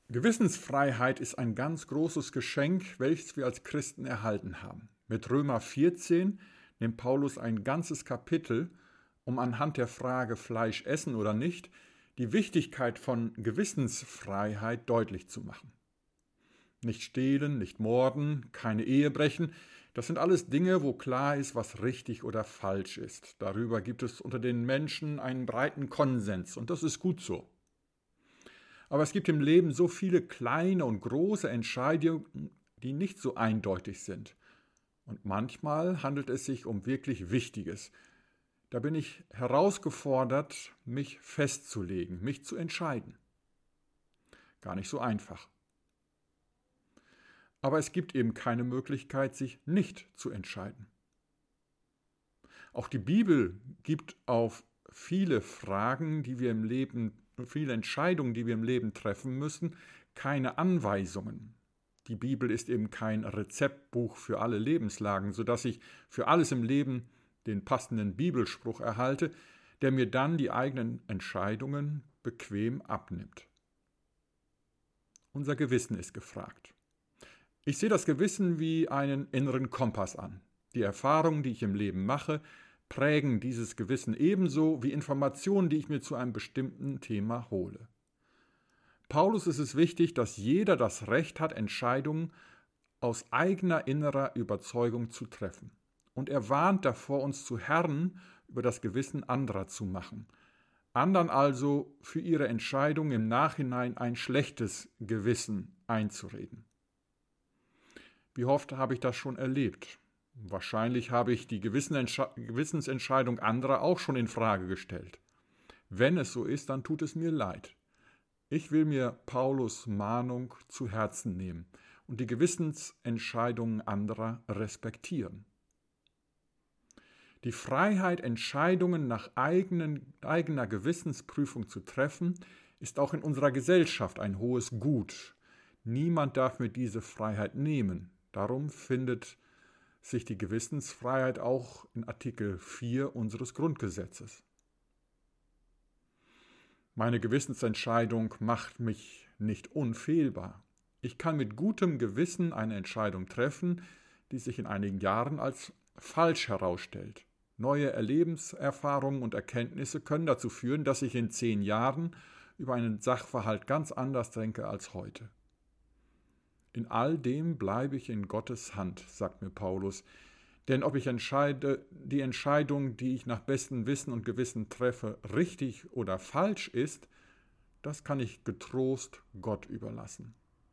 Gewissensfreiheit ist ein ganz großes Geschenk, welches wir als Christen erhalten haben. Mit Römer 14 nimmt Paulus ein ganzes Kapitel, um anhand der Frage Fleisch essen oder nicht, die Wichtigkeit von Gewissensfreiheit deutlich zu machen. Nicht stehlen, nicht morden, keine Ehe brechen, das sind alles Dinge, wo klar ist, was richtig oder falsch ist. Darüber gibt es unter den Menschen einen breiten Konsens und das ist gut so. Aber es gibt im Leben so viele kleine und große Entscheidungen, die nicht so eindeutig sind. Und manchmal handelt es sich um wirklich Wichtiges. Da bin ich herausgefordert, mich festzulegen, mich zu entscheiden. Gar nicht so einfach. Aber es gibt eben keine Möglichkeit, sich nicht zu entscheiden. Auch die Bibel gibt auf viele Fragen, die wir im Leben, viele Entscheidungen, die wir im Leben treffen müssen, keine Anweisungen. Die Bibel ist eben kein Rezeptbuch für alle Lebenslagen, sodass ich für alles im Leben den passenden Bibelspruch erhalte, der mir dann die eigenen Entscheidungen bequem abnimmt. Unser Gewissen ist gefragt. Ich sehe das Gewissen wie einen inneren Kompass an. Die Erfahrungen, die ich im Leben mache, prägen dieses Gewissen ebenso wie Informationen, die ich mir zu einem bestimmten Thema hole. Paulus ist es wichtig, dass jeder das Recht hat, Entscheidungen aus eigener innerer Überzeugung zu treffen. Und er warnt davor, uns zu Herren über das Gewissen anderer zu machen. Anderen also für ihre Entscheidung im Nachhinein ein schlechtes Gewissen einzureden. Wie oft habe ich das schon erlebt? Wahrscheinlich habe ich die Gewissensentscheidung anderer auch schon in Frage gestellt. Wenn es so ist, dann tut es mir leid. Ich will mir Paulus' Mahnung zu Herzen nehmen und die Gewissensentscheidungen anderer respektieren. Die Freiheit, Entscheidungen nach eigener Gewissensprüfung zu treffen, ist auch in unserer Gesellschaft ein hohes Gut. Niemand darf mir diese Freiheit nehmen. Darum findet sich die Gewissensfreiheit auch in Artikel 4 unseres Grundgesetzes. Meine Gewissensentscheidung macht mich nicht unfehlbar. Ich kann mit gutem Gewissen eine Entscheidung treffen, die sich in einigen Jahren als falsch herausstellt. Neue Erlebenserfahrungen und Erkenntnisse können dazu führen, dass ich in 10 Jahren über einen Sachverhalt ganz anders denke als heute. In all dem bleibe ich in Gottes Hand, sagt mir Paulus, denn ob ich die Entscheidung, die ich nach bestem Wissen und Gewissen treffe, richtig oder falsch ist, das kann ich getrost Gott überlassen.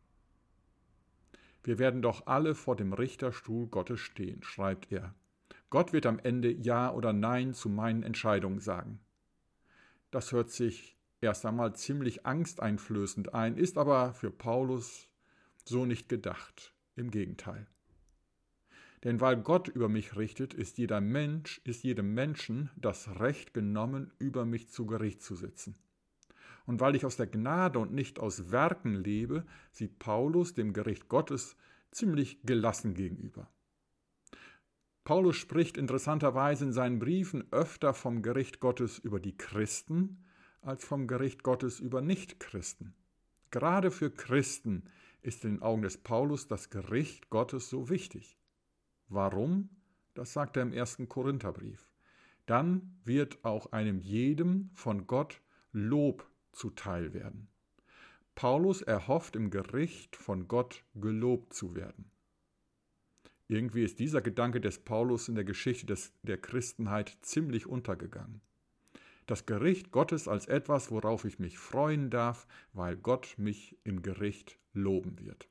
Wir werden doch alle vor dem Richterstuhl Gottes stehen, schreibt er. Gott wird am Ende Ja oder Nein zu meinen Entscheidungen sagen. Das hört sich erst einmal ziemlich angsteinflößend ein, ist aber für Paulus so nicht gedacht. Im Gegenteil. Denn weil Gott über mich richtet, ist jedem Menschen das Recht genommen, über mich zu Gericht zu sitzen. Und weil ich aus der Gnade und nicht aus Werken lebe, sieht Paulus dem Gericht Gottes ziemlich gelassen gegenüber. Paulus spricht interessanterweise in seinen Briefen öfter vom Gericht Gottes über die Christen als vom Gericht Gottes über Nichtchristen. Gerade für Christen ist in den Augen des Paulus das Gericht Gottes so wichtig. Warum? Das sagt er im 1. Korintherbrief. Dann wird auch einem jedem von Gott Lob zuteil werden. Paulus erhofft im Gericht von Gott gelobt zu werden. Irgendwie ist dieser Gedanke des Paulus in der Geschichte der Christenheit ziemlich untergegangen. Das Gericht Gottes als etwas, worauf ich mich freuen darf, weil Gott mich im Gericht loben wird.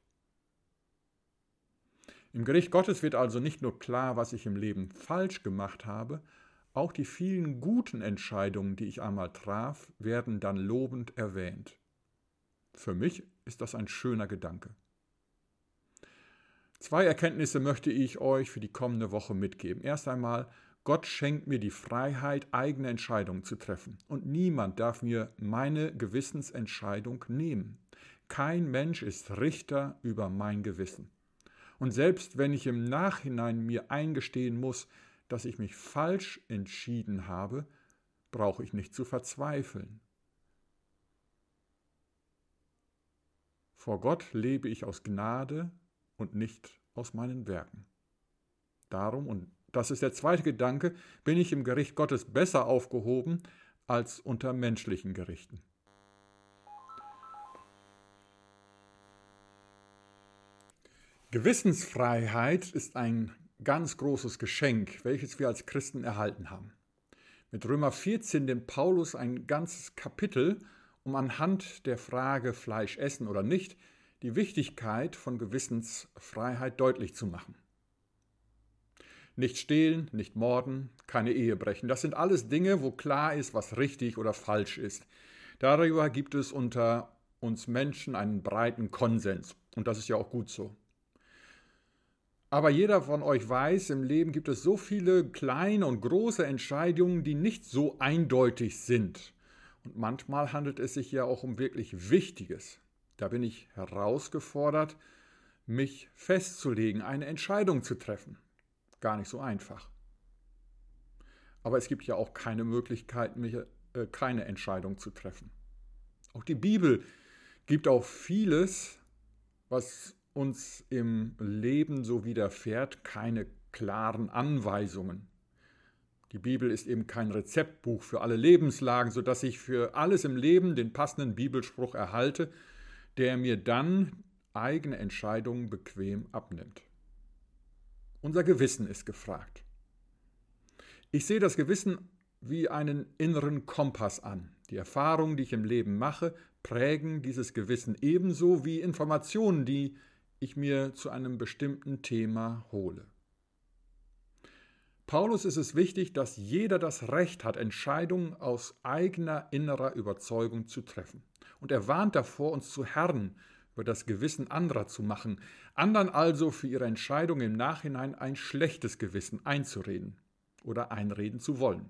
Im Gericht Gottes wird also nicht nur klar, was ich im Leben falsch gemacht habe, auch die vielen guten Entscheidungen, die ich einmal traf, werden dann lobend erwähnt. Für mich ist das ein schöner Gedanke. 2 Erkenntnisse möchte ich euch für die kommende Woche mitgeben. Erst einmal, Gott schenkt mir die Freiheit, eigene Entscheidungen zu treffen. Und niemand darf mir meine Gewissensentscheidung nehmen. Kein Mensch ist Richter über mein Gewissen. Und selbst wenn ich im Nachhinein mir eingestehen muss, dass ich mich falsch entschieden habe, brauche ich nicht zu verzweifeln. Vor Gott lebe ich aus Gnade und nicht aus meinen Werken. Darum, und das ist der zweite Gedanke, bin ich im Gericht Gottes besser aufgehoben als unter menschlichen Gerichten. Gewissensfreiheit ist ein ganz großes Geschenk, welches wir als Christen erhalten haben. Mit Römer 14 nimmt Paulus ein ganzes Kapitel, um anhand der Frage Fleisch essen oder nicht, die Wichtigkeit von Gewissensfreiheit deutlich zu machen. Nicht stehlen, nicht morden, keine Ehe brechen, das sind alles Dinge, wo klar ist, was richtig oder falsch ist. Darüber gibt es unter uns Menschen einen breiten Konsens und das ist ja auch gut so. Aber jeder von euch weiß, im Leben gibt es so viele kleine und große Entscheidungen, die nicht so eindeutig sind. Und manchmal handelt es sich ja auch um wirklich Wichtiges. Da bin ich herausgefordert, mich festzulegen, eine Entscheidung zu treffen. Gar nicht so einfach. Aber es gibt ja auch keine Möglichkeit, keine Entscheidung zu treffen. Auch die Bibel gibt auch vieles, was uns im Leben so widerfährt, keine klaren Anweisungen. Die Bibel ist eben kein Rezeptbuch für alle Lebenslagen, sodass ich für alles im Leben den passenden Bibelspruch erhalte, der mir dann eigene Entscheidungen bequem abnimmt. Unser Gewissen ist gefragt. Ich sehe das Gewissen wie einen inneren Kompass an. Die Erfahrungen, die ich im Leben mache, prägen dieses Gewissen ebenso wie Informationen, die ich mir zu einem bestimmten Thema hole. Paulus ist es wichtig, dass jeder das Recht hat, Entscheidungen aus eigener innerer Überzeugung zu treffen. Und er warnt davor, uns zu Herren über das Gewissen anderer zu machen, anderen also für ihre Entscheidung im Nachhinein ein schlechtes Gewissen einzureden oder einreden zu wollen.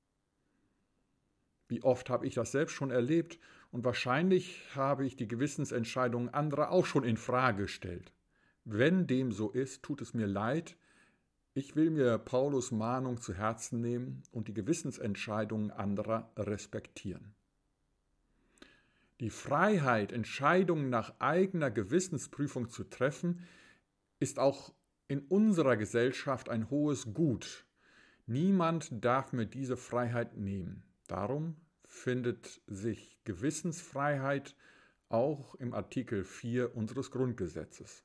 Wie oft habe ich das selbst schon erlebt und wahrscheinlich habe ich die Gewissensentscheidungen anderer auch schon in Frage gestellt. Wenn dem so ist, tut es mir leid. Ich will mir Paulus' Mahnung zu Herzen nehmen und die Gewissensentscheidungen anderer respektieren. Die Freiheit, Entscheidungen nach eigener Gewissensprüfung zu treffen, ist auch in unserer Gesellschaft ein hohes Gut. Niemand darf mir diese Freiheit nehmen. Darum findet sich Gewissensfreiheit auch im Artikel 4 unseres Grundgesetzes.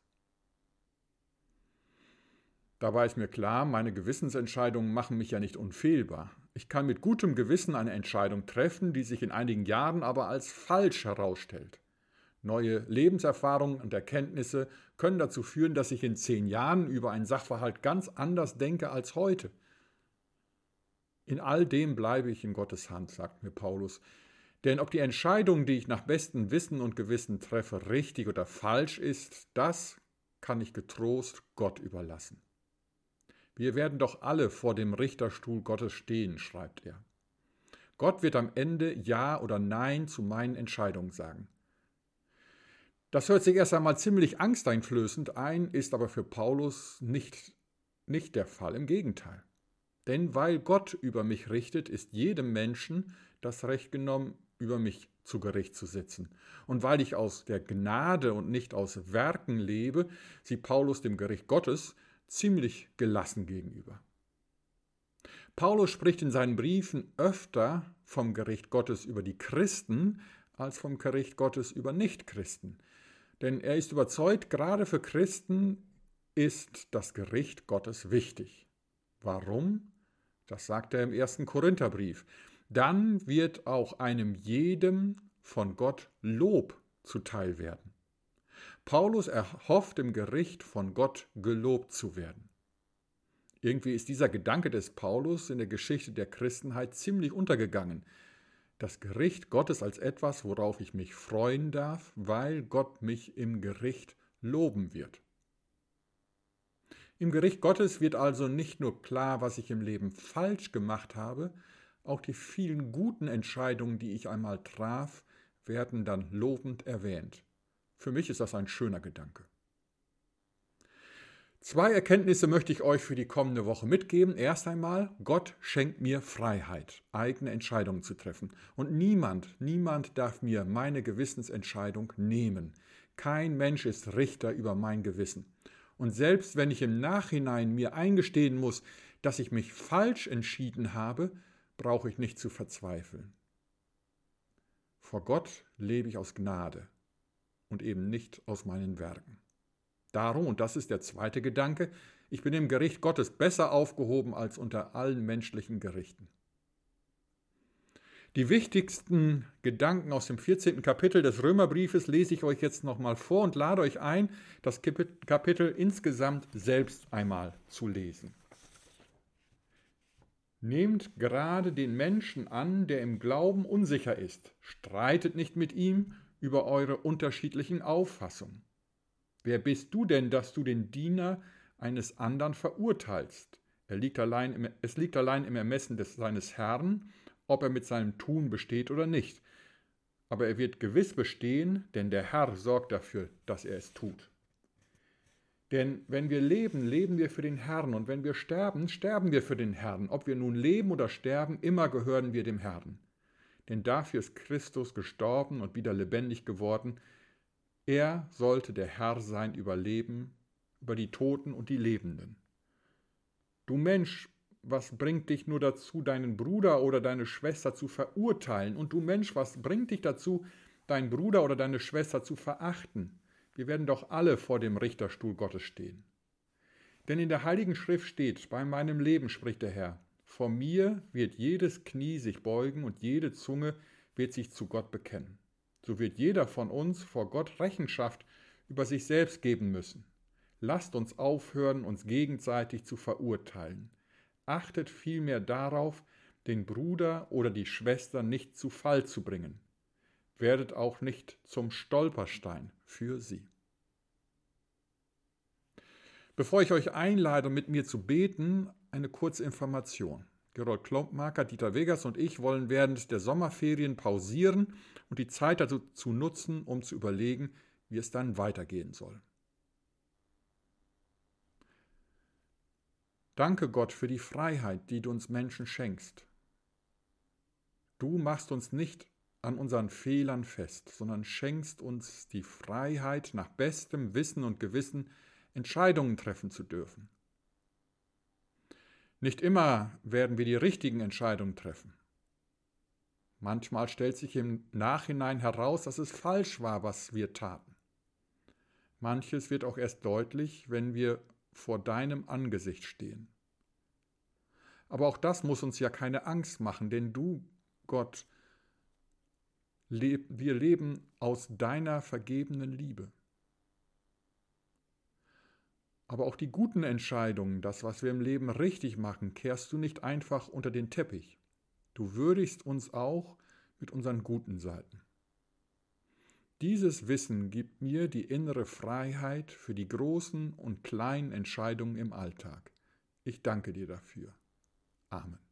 Dabei ist mir klar, meine Gewissensentscheidungen machen mich ja nicht unfehlbar. Ich kann mit gutem Gewissen eine Entscheidung treffen, die sich in einigen Jahren aber als falsch herausstellt. Neue Lebenserfahrungen und Erkenntnisse können dazu führen, dass ich in 10 Jahren über einen Sachverhalt ganz anders denke als heute. In all dem bleibe ich in Gottes Hand, sagt mir Paulus. Denn ob die Entscheidung, die ich nach bestem Wissen und Gewissen treffe, richtig oder falsch ist, das kann ich getrost Gott überlassen. Wir werden doch alle vor dem Richterstuhl Gottes stehen, schreibt er. Gott wird am Ende Ja oder Nein zu meinen Entscheidungen sagen. Das hört sich erst einmal ziemlich angsteinflößend ein, ist aber für Paulus nicht der Fall, im Gegenteil. Denn weil Gott über mich richtet, ist jedem Menschen das Recht genommen, über mich zu Gericht zu sitzen. Und weil ich aus der Gnade und nicht aus Werken lebe, sieht Paulus dem Gericht Gottes ziemlich gelassen gegenüber. Paulus spricht in seinen Briefen öfter vom Gericht Gottes über die Christen als vom Gericht Gottes über Nichtchristen. Denn er ist überzeugt, gerade für Christen ist das Gericht Gottes wichtig. Warum? Das sagt er im 1. Korintherbrief. Dann wird auch einem jedem von Gott Lob zuteil werden. Paulus erhofft im Gericht von Gott gelobt zu werden. Irgendwie ist dieser Gedanke des Paulus in der Geschichte der Christenheit ziemlich untergegangen. Das Gericht Gottes als etwas, worauf ich mich freuen darf, weil Gott mich im Gericht loben wird. Im Gericht Gottes wird also nicht nur klar, was ich im Leben falsch gemacht habe, auch die vielen guten Entscheidungen, die ich einmal traf, werden dann lobend erwähnt. Für mich ist das ein schöner Gedanke. 2 Erkenntnisse möchte ich euch für die kommende Woche mitgeben. Erst einmal, Gott schenkt mir Freiheit, eigene Entscheidungen zu treffen. Und niemand darf mir meine Gewissensentscheidung nehmen. Kein Mensch ist Richter über mein Gewissen. Und selbst wenn ich im Nachhinein mir eingestehen muss, dass ich mich falsch entschieden habe, brauche ich nicht zu verzweifeln. Vor Gott lebe ich aus Gnade und eben nicht aus meinen Werken. Darum, und das ist der zweite Gedanke, ich bin im Gericht Gottes besser aufgehoben als unter allen menschlichen Gerichten. Die wichtigsten Gedanken aus dem 14. Kapitel des Römerbriefes lese ich euch jetzt nochmal vor und lade euch ein, das Kapitel insgesamt selbst einmal zu lesen. Nehmt gerade den Menschen an, der im Glauben unsicher ist. Streitet nicht mit ihm über eure unterschiedlichen Auffassungen. Wer bist du denn, dass du den Diener eines anderen verurteilst? Es liegt allein im Ermessen seines Herrn, ob er mit seinem Tun besteht oder nicht. Aber er wird gewiss bestehen, denn der Herr sorgt dafür, dass er es tut. Denn wenn wir leben, leben wir für den Herrn, und wenn wir sterben, sterben wir für den Herrn. Ob wir nun leben oder sterben, immer gehören wir dem Herrn. Denn dafür ist Christus gestorben und wieder lebendig geworden. Er sollte der Herr sein über Leben, über die Toten und die Lebenden. Du Mensch, was bringt dich nur dazu, deinen Bruder oder deine Schwester zu verurteilen? Und du Mensch, was bringt dich dazu, deinen Bruder oder deine Schwester zu verachten? Wir werden doch alle vor dem Richterstuhl Gottes stehen. Denn in der Heiligen Schrift steht, bei meinem Leben spricht der Herr, vor mir wird jedes Knie sich beugen und jede Zunge wird sich zu Gott bekennen. So wird jeder von uns vor Gott Rechenschaft über sich selbst geben müssen. Lasst uns aufhören, uns gegenseitig zu verurteilen. Achtet vielmehr darauf, den Bruder oder die Schwester nicht zu Fall zu bringen. Werdet auch nicht zum Stolperstein für sie. Bevor ich euch einlade, mit mir zu beten, eine kurze Information. Gerold Klompmarker, Dieter Vegas und ich wollen während der Sommerferien pausieren und die Zeit dazu nutzen, um zu überlegen, wie es dann weitergehen soll. Danke Gott für die Freiheit, die du uns Menschen schenkst. Du machst uns nicht an unseren Fehlern fest, sondern schenkst uns die Freiheit, nach bestem Wissen und Gewissen Entscheidungen treffen zu dürfen. Nicht immer werden wir die richtigen Entscheidungen treffen. Manchmal stellt sich im Nachhinein heraus, dass es falsch war, was wir taten. Manches wird auch erst deutlich, wenn wir vor deinem Angesicht stehen. Aber auch das muss uns ja keine Angst machen, denn du, Gott, wir leben aus deiner vergebenen Liebe. Aber auch die guten Entscheidungen, das, was wir im Leben richtig machen, kehrst du nicht einfach unter den Teppich. Du würdigst uns auch mit unseren guten Seiten. Dieses Wissen gibt mir die innere Freiheit für die großen und kleinen Entscheidungen im Alltag. Ich danke dir dafür. Amen.